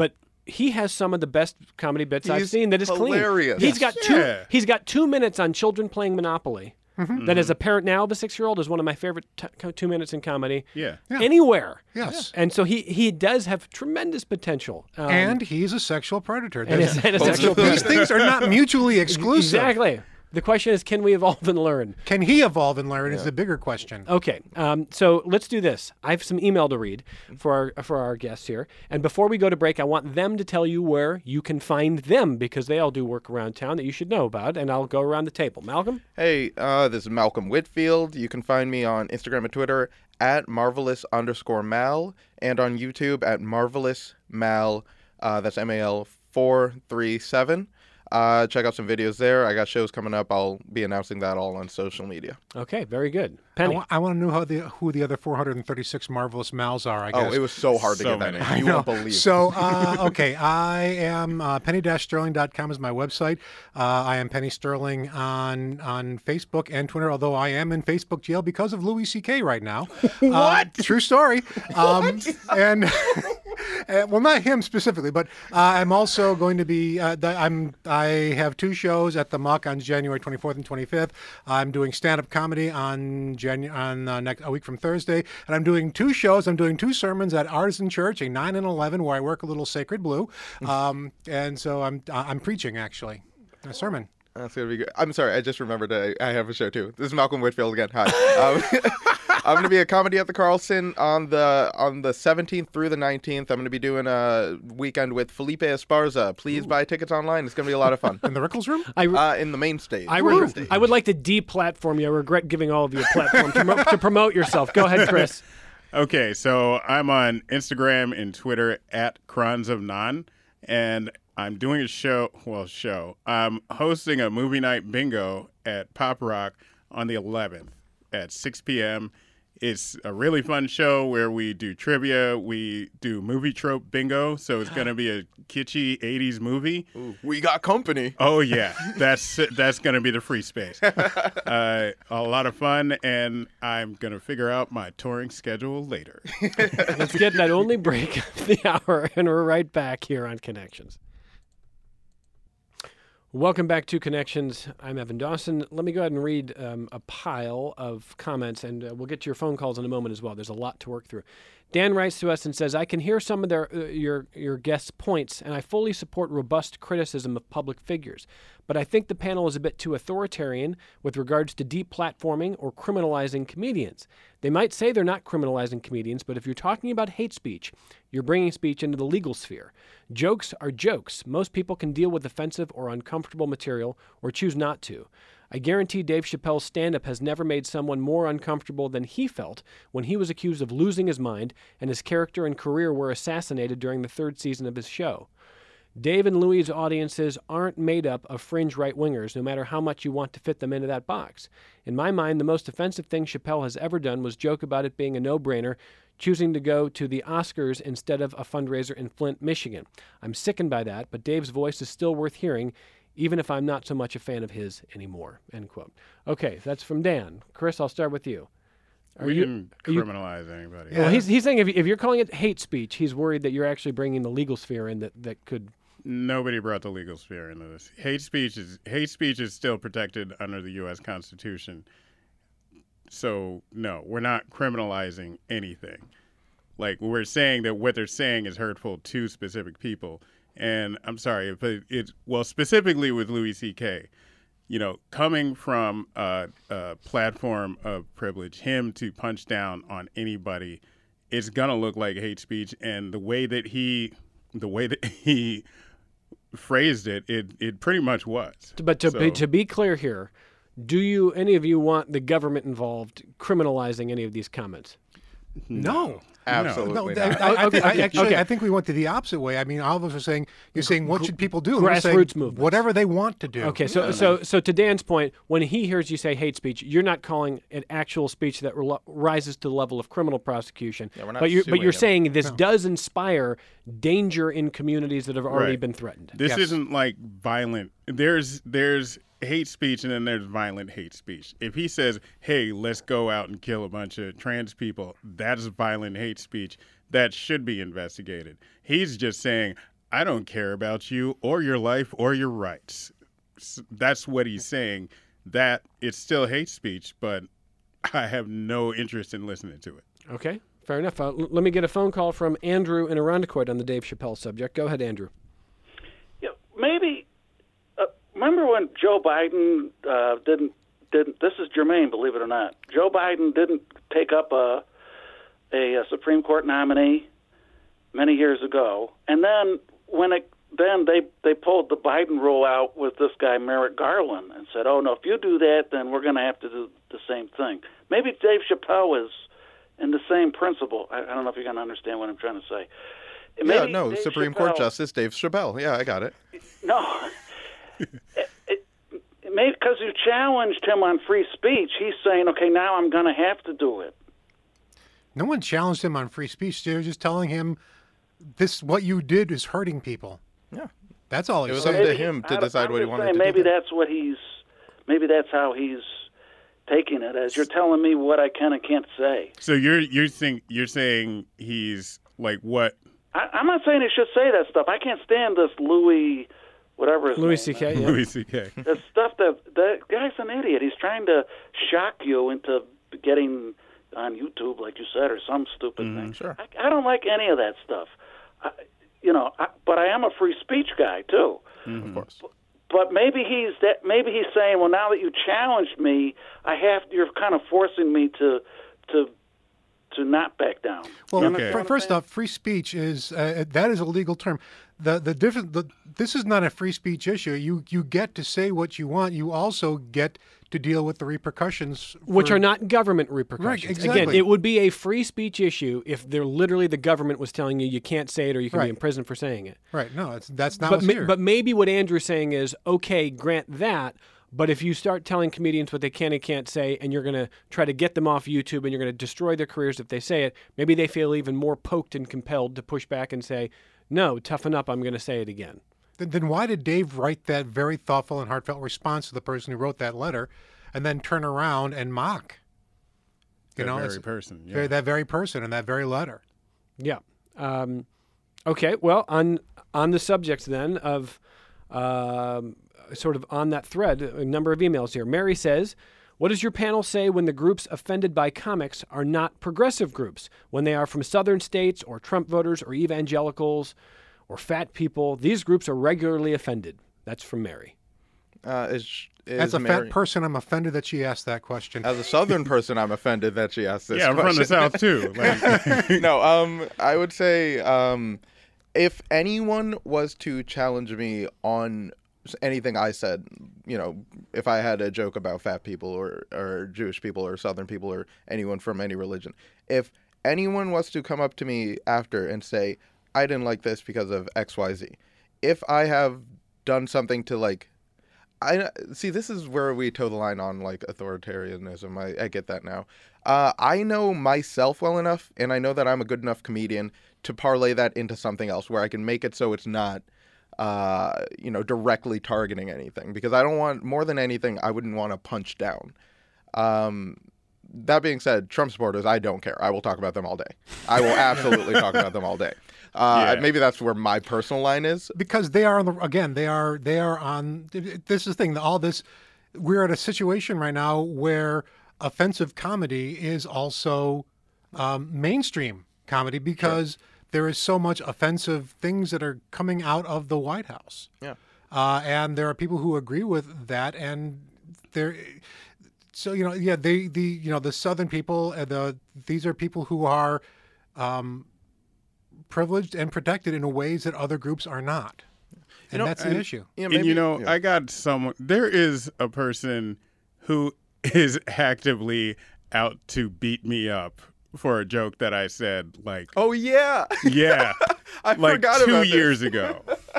he has some of the best comedy bits I've He's seen that is hilarious. clean. He's got two. Yeah. He's got two minutes on children playing Monopoly. That as a parent now of a six-year-old is one of my favorite t- two minutes in comedy. Yeah. Yeah. Anywhere. Yes. And so he he does have tremendous potential. Um, And he's a sexual predator. and is- and a Both sexual of these predator. things are not mutually exclusive. Exactly. The question is, can we evolve and learn? Can he evolve and learn is the bigger question. Okay, um, so let's do this. I have some email to read for our for our guests here, and before we go to break, I want them to tell you where you can find them because they all do work around town that you should know about, and I'll go around the table. Malcolm? Hey, uh, this is Malcolm Whitfield. You can find me on Instagram and Twitter at marvelous underscore mal and on YouTube at marvelous mal. Uh, that's M A L four three seven. Uh, check out some videos there. I got shows coming up. I'll be announcing that all on social media. Okay, very good. I, Penny? wa- I want to know how the who the other four hundred thirty-six marvelous mals are. I guess. Oh, it was so hard to So get that many. name. You No. won't believe. So, uh, okay, I am uh, penny dash sterling dot com is my website. Uh, I am Penny Sterling on on Facebook and Twitter, although I am in Facebook jail because of Louis C K right now. What? Uh, true story. Um, and uh, well, not him specifically, but uh, I'm also going to be. Uh, the, I'm. I have two shows at the Muck on January twenty-fourth and twenty-fifth. I'm doing stand-up comedy on Janu- on uh, next a week from Thursday, and I'm doing two shows. I'm doing two sermons at Artisan Church, a nine and eleven, where I work a little Sacred Blue, um, and so I'm I'm preaching actually a sermon. That's gonna be good. I'm sorry, I just remembered I, I have a show too. This is Malcolm Whitfield again. Hi. Um, I'm gonna be at Comedy at the Carlson on the on the seventeenth through the nineteenth. I'm gonna be doing a weekend with Felipe Esparza. Please buy tickets online. It's gonna be a lot of fun. In the Rickles room? I, Uh, in the main stage. I, Main re- stage. I would like to de-platform you. I regret giving all of you a platform to, mo- to promote yourself. Go ahead, Chris. Okay, so I'm on Instagram and Twitter at Crons of Non, and I'm doing a show. Well, show. I'm hosting a movie night bingo at Pop Rock on the eleventh at six p.m. It's a really fun show where we do trivia, we do movie trope bingo, so it's going to be a kitschy eighties movie. Ooh, we got company. Oh yeah, that's that's going to be the free space. Uh, a lot of fun, and I'm going to figure out my touring schedule later. Let's get that only break of the hour, and we're right back here on Connections. Welcome back to Connections. I'm Evan Dawson. Let me go ahead and read um, a pile of comments, and uh, we'll get to your phone calls in a moment as well. There's a lot to work through. Dan writes to us and says, I can hear some of their uh, your your guests' points, and I fully support robust criticism of public figures. But I think the panel is a bit too authoritarian with regards to deplatforming or criminalizing comedians. They might say they're not criminalizing comedians, but if you're talking about hate speech, you're bringing speech into the legal sphere. Jokes are jokes. Most people can deal with offensive or uncomfortable material or choose not to. I guarantee Dave Chappelle's stand-up has never made someone more uncomfortable than he felt when he was accused of losing his mind and his character and career were assassinated during the third season of his show. Dave and Louis' audiences aren't made up of fringe right-wingers, no matter how much you want to fit them into that box. In my mind, the most offensive thing Chappelle has ever done was joke about it being a no-brainer, choosing to go to the Oscars instead of a fundraiser in Flint, Michigan. I'm sickened by that, but Dave's voice is still worth hearing, even if I'm not so much a fan of his anymore, end quote. Okay, that's from Dan. Chris, I'll start with you. Are we you, didn't are you- criminalize anybody. Yeah. Well, he's, he's saying if, if you're calling it hate speech, he's worried that you're actually bringing the legal sphere in that, that could... Nobody brought the legal sphere into this. Hate speech is hate speech is still protected under the U S Constitution. So no, we're not criminalizing anything. Like we're saying that what they're saying is hurtful to specific people. And I'm sorry, but it's well specifically with Louis C K. You know, coming from a, a platform of privilege, him to punch down on anybody, it's gonna look like hate speech. And the way that he, the way that he phrased it, it it pretty much was. But to, So- be, to be clear here, do you, any of you want the government involved criminalizing any of these comments? No. Absolutely No, I, not. I, I, Okay, think- I okay, actually, okay. I think we went to the opposite way. I mean, all of us are saying, you're saying, what should people do? And we're saying, Grassroots movements. whatever they want to do. Okay, so so so to Dan's point, when he hears you say hate speech, you're not calling it actual speech that rel- rises to the level of criminal prosecution. Yeah, we're not but you're but suing you're him. saying this does inspire danger in communities that have already Right. been threatened. This Yes. isn't like violent. There's there's hate speech and then there's violent hate speech. If he says, "Hey, let's go out and kill a bunch of trans people," that's violent hate speech that should be investigated. He's just saying, I don't care about you or your life or your rights. That's what he's saying. That it's still hate speech, but I have no interest in listening to it. Okay, fair enough. Uh, l- let me get a phone call from Andrew in Irondequoit on the Dave Chappelle subject. Go ahead, Andrew. Yeah, maybe. Uh, remember when Joe Biden uh, didn't didn't? This is germane, believe it or not. Joe Biden didn't take up a a, a Supreme Court nominee many years ago, and then when it then they they pulled the Biden rule out with this guy Merrick Garland and said, "Oh no, if you do that, then we're going to have to do the same thing." Maybe Dave Chappelle is in the same principle. I, I don't know if you're going to understand what I'm trying to say. Maybe yeah, no, Dave Supreme Chappelle, Court Justice Dave Chappelle. Yeah, I got it. No, it, it, maybe because you challenged him on free speech, he's saying, "Okay, now I'm going to have to do it." No one challenged him on free speech. They were just telling him, "This what you did is hurting people." Yeah, that's all. It He was said. up to Maybe- him to I- decide I'm what he just wanted saying, to maybe do. that's what he's. Maybe that's how he's taking it, as you're telling me what I can and can't say. So you're you're saying you're saying he's like what? I, I'm not saying he should say that stuff. I can't stand this Louis, whatever his Louis name C is. K. Yeah. Louis C K. The stuff that that guy's an idiot. He's trying to shock you into getting on YouTube, like you said, or some stupid thing. sure. I, I don't like any of that stuff. I, you know, I, but I am a free speech guy too. Of course. But maybe he's that. Maybe he's saying, "Well, now that you challenged me, I have. You're kind of forcing me to, to, to not back down." Well, You Okay. understand fir- what I'm first saying? off, free speech is uh, that is a legal term. The the different the, this is not a free speech issue. You you get to say what you want. You also get to deal with the repercussions, Which for- are not government repercussions. Again, exactly. it would be a free speech issue if they're literally the government was telling you you can't say it or you can be Right. in prison for saying it. right. No, it's that's not But, what's ma- here. but maybe what Andrew's saying is, okay, grant that, but if you start telling comedians what they can and can't say and you're going to try to get them off YouTube and you're going to destroy their careers if they say it, maybe they feel even more poked and compelled to push back and say, no, toughen up, I'm going to say it again. Then, then why did Dave write that very thoughtful and heartfelt response to the person who wrote that letter, and then turn around and mock? You That know, very it's- person. Yeah. very- that very person and that very letter. Yeah. Um, okay. Well, on on the subject then of um, sort of on that thread, a number of emails here. Mary says, "What does your panel say when the groups offended by comics are not progressive groups? When they are from southern states or Trump voters or evangelicals or fat people, these groups are regularly offended." That's from Mary. Uh, is, is As a Mary, fat person, I'm offended that she asked that question. as a Southern person, I'm offended that she asked this yeah, I'm from question. the South too. Like, no, um, I would say um, if anyone was to challenge me on anything I said, you know, if I had a joke about fat people or, or Jewish people or Southern people or anyone from any religion, if anyone was to come up to me after and say, I didn't like this because of X Y Z, if I have done something to like, I see, this is where we toe the line on like authoritarianism. I, I get that now. Uh, I know myself well enough, and I know that I'm a good enough comedian to parlay that into something else where I can make it so it's not, uh, you know, directly targeting anything. Because I don't want, more than anything, I wouldn't want to punch down. Um, that being said, Trump supporters, I don't care. I will talk about them all day. I will absolutely talk about them all day. Uh, Yeah. Maybe that's where my personal line is. Because they are on the again, they are they are on. This is the thing. All this, we're at a situation right now where offensive comedy is also um, mainstream comedy because there is so much offensive things that are coming out of the White House. Yeah. Uh, and there are people who agree with that, and there. So you know, yeah, they the you know the Southern people, uh, the these are people who are. Um, privileged and protected in ways that other groups are not. And know, that's the and- issue. Yeah, and you know, yeah. I got someone. There is a person who is actively out to beat me up for a joke that I said. Like, Oh yeah, yeah, I like forgot two about this. years ago.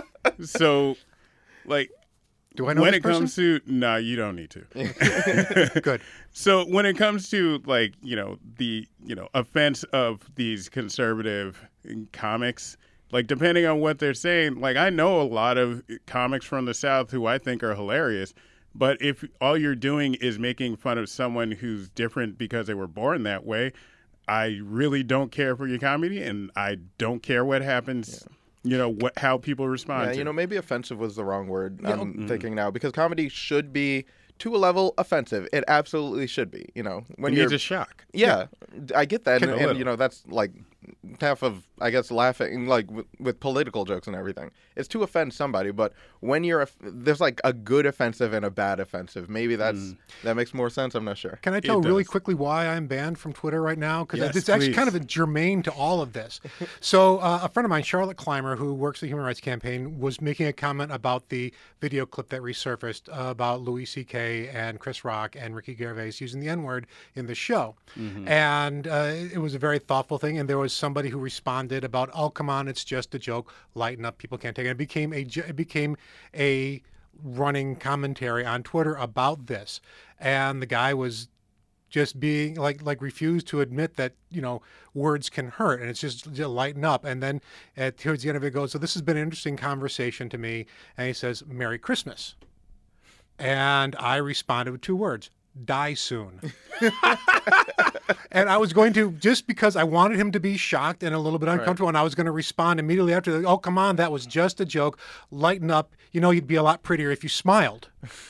So, like, Do I know when this it comes to no, you don't need to. person? Good. So when it comes to like, you know, the, you know, offense of these conservative comics, like depending on what they're saying, like I know a lot of comics from the South who I think are hilarious, but if all you're doing is making fun of someone who's different because they were born that way, I really don't care for your comedy and I don't care what happens you know, what how people respond Yeah, to you know, it. maybe offensive was the wrong word. Yeah, I'm mm. thinking now because comedy should be to a level offensive. It absolutely should be. You know, when It you're needs a shock. yeah, I get that, Can and, a and little. you know that's like half of I guess laughing like with, with political jokes and everything. It's to offend somebody, but when you're a, there's like a good offensive and a bad offensive. Maybe that's Mm. that makes more sense. I'm not sure. Can I tell It really does. quickly why I'm banned from Twitter right now? Because Yes, it's actually please. kind of germane to all of this. So uh, a friend of mine, Charlotte Clymer, who works at the Human Rights Campaign, was making a comment about the video clip that resurfaced uh, about Louis C K and Chris Rock and Ricky Gervais using the N-word in the show. Mm-hmm. And uh, it was a very thoughtful thing. And there was somebody who responded about, oh, come on, it's just a joke. Lighten up. People can't take it. It became a, j- it became a running commentary on Twitter about this. And the guy was just being like like refused to admit that you know words can hurt, and it's just, just lighten up. And then at towards the end of it goes, so this has been an interesting conversation to me, and he says Merry Christmas, and I responded with two words: die soon. And I was going to, just because I wanted him to be shocked and a little bit uncomfortable, and I was going to respond immediately after, oh, come on, that was just a joke. Lighten up. You know, you'd be a lot prettier if you smiled.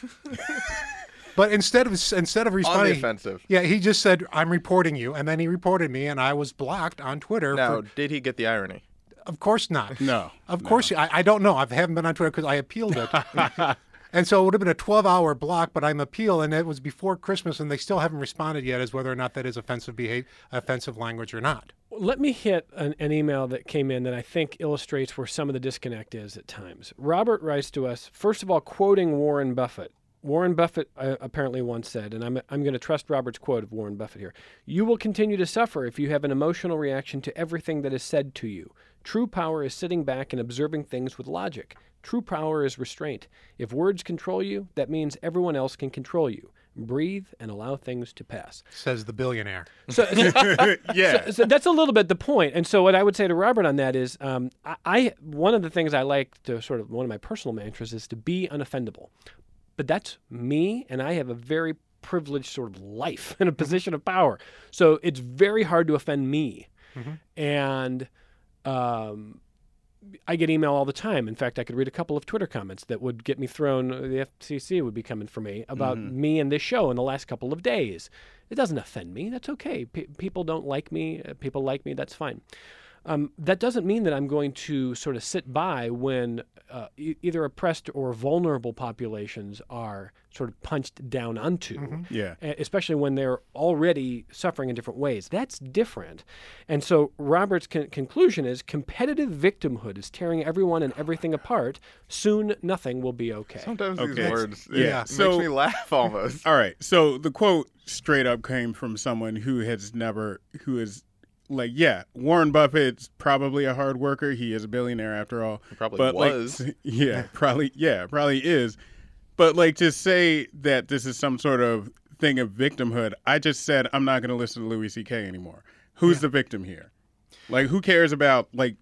But instead of instead of On the responding, offensive. yeah, he just said, "I'm reporting you," and then he reported me, and I was blocked on Twitter. Now, For, did he get the irony? of course not. No, Of no. course, I, I don't know. I haven't been on Twitter because I appealed it, and so it would have been a twelve-hour block. But I'm appeal, and it was before Christmas, and they still haven't responded yet as whether or not that is offensive behavior, offensive language or not. Let me hit an, an email that came in that I think illustrates where some of the disconnect is at times. Robert writes to us, first of all, quoting Warren Buffett. Warren Buffett uh, apparently once said, and I'm, I'm going to trust Robert's quote of Warren Buffett here, "You will continue to suffer if you have an emotional reaction to everything that is said to you. True power is sitting back and observing things with logic. True power is restraint. If words control you, that means everyone else can control you. Breathe and allow things to pass." Says the billionaire. So, so, Yeah. so, so that's a little bit the point. And so what I would say to Robert on that is, um, I, I one of the things I like to sort of, one of my personal mantras is to be unoffendable. But that's me, and I have a very privileged sort of life in a position of power. So it's very hard to offend me. Mm-hmm. And um, I get email all the time. In fact, I could read a couple of Twitter comments that would get me thrown. The F C C would be coming for me about Mm-hmm. me and this show in the last couple of days. It doesn't offend me. That's okay. P- people don't like me. Uh, people like me. That's fine. Um, that doesn't mean that I'm going to sort of sit by when uh, e- either oppressed or vulnerable populations are sort of punched down onto, Yeah. e- especially when they're already suffering in different ways. That's different. And so Robert's con- conclusion is competitive victimhood is tearing everyone and everything apart. Soon nothing will be okay. Sometimes these Okay. words Yeah. yeah. So- makes me laugh almost. All right. So the quote straight up came from someone who has never, who is like, yeah, Warren Buffett's probably a hard worker. He is a billionaire after all. He probably but was. Like, yeah, probably. Yeah, probably is. But like to say that this is some sort of thing of victimhood, I just said I'm not going to listen to Louis C K anymore. Who's the victim here? Like, who cares about like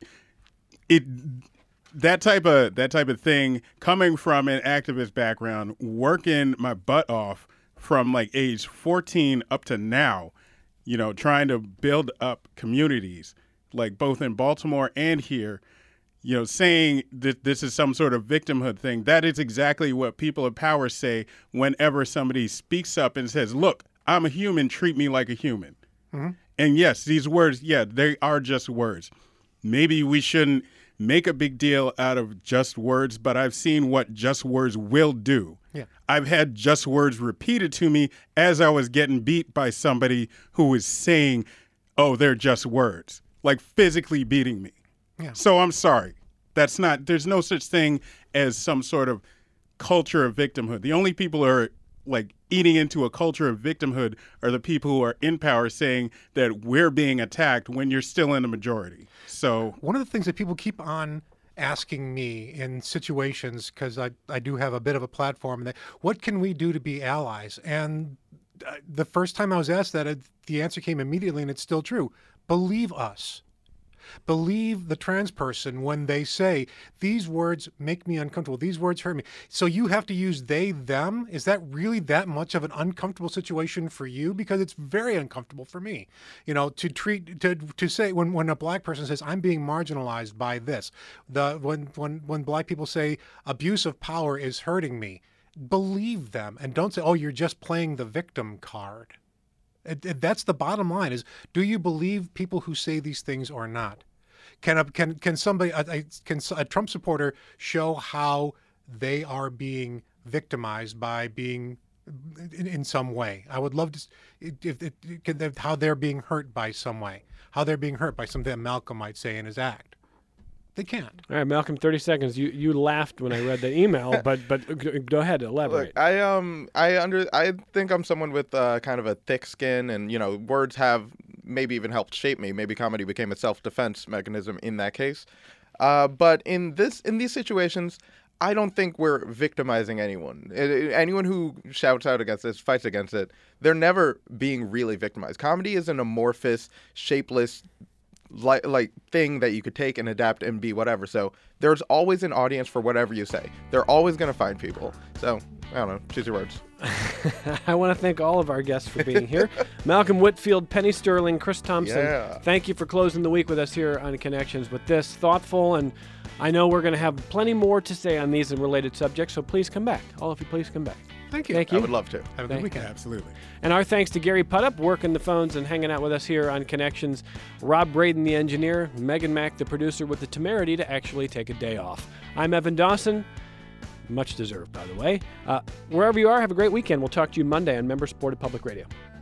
it? That type of that type of thing coming from an activist background, working my butt off from like age fourteen up to now, you know, trying to build up communities, like both in Baltimore and here, you know, saying that this is some sort of victimhood thing. That is exactly what people of power say whenever somebody speaks up and says, look, I'm a human, treat me like a human. Mm-hmm. And yes, these words, yeah, they are just words. Maybe we shouldn't make a big deal out of just words, but I've seen what just words will do. Yeah. I've had just words repeated to me as I was getting beat by somebody who was saying, oh, they're just words, like physically beating me. Yeah. So I'm sorry. That's not, there's no such thing as some sort of culture of victimhood. The only people who are like eating into a culture of victimhood are the people who are in power saying that we're being attacked when you're still in the majority. So One of the things that people keep on asking me in situations, because I, I do have a bit of a platform, that what can we do to be allies? And uh, the first time I was asked that, uh, the answer came immediately, and it's still true. Believe us. Believe the trans person when they say, these words make me uncomfortable. These words hurt me. So you have to use they, them. Is that really that much of an uncomfortable situation for you? Because it's very uncomfortable for me. You know, to treat, to to say, when, when a black person says, I'm being marginalized by this, the when, when, when black people say abuse of power is hurting me, believe them and don't say, oh, you're just playing the victim card. It, it, that's the bottom line is, do you believe people who say these things or not? Can a, can can somebody, a, a, can a Trump supporter show how they are being victimized by being in, in some way? I would love to, if, if, if, how they're being hurt by some way, how they're being hurt by something that Malcolm might say in his act. They can't. All right, Malcolm, thirty seconds. You you laughed when I read the email, but but go ahead, elaborate. Look, I um I under I think I'm someone with uh, kind of a thick skin, and you know, words have maybe even helped shape me. Maybe comedy became a self-defense mechanism in that case. Uh, but in this in these situations, I don't think we're victimizing anyone. It, anyone who shouts out against this, fights against it, they're never being really victimized. Comedy is an amorphous, shapeless, like like thing that you could take and adapt and be whatever. So there's always an audience for whatever you say. They're always going to find people. So I don't know. Choose your words. I want to thank all of our guests for being here. Malcolm Whitfield, Penny Sterling, Chris Thompson. Yeah. Thank you for closing the week with us here on Connections with this thoughtful, and I know we're going to have plenty more to say on these and related subjects, so please come back. All of you, please come back. Thank you. Thank you. I would love to. Have a good Thank weekend. Absolutely. And our thanks to Gary Puttup, working the phones and hanging out with us here on Connections, Rob Braden, the engineer, Megan Mack, the producer, with the temerity to actually take a day off. I'm Evan Dawson. Much deserved, by the way. Uh, wherever you are, have a great weekend. We'll talk to you Monday on Member-Supported Public Radio.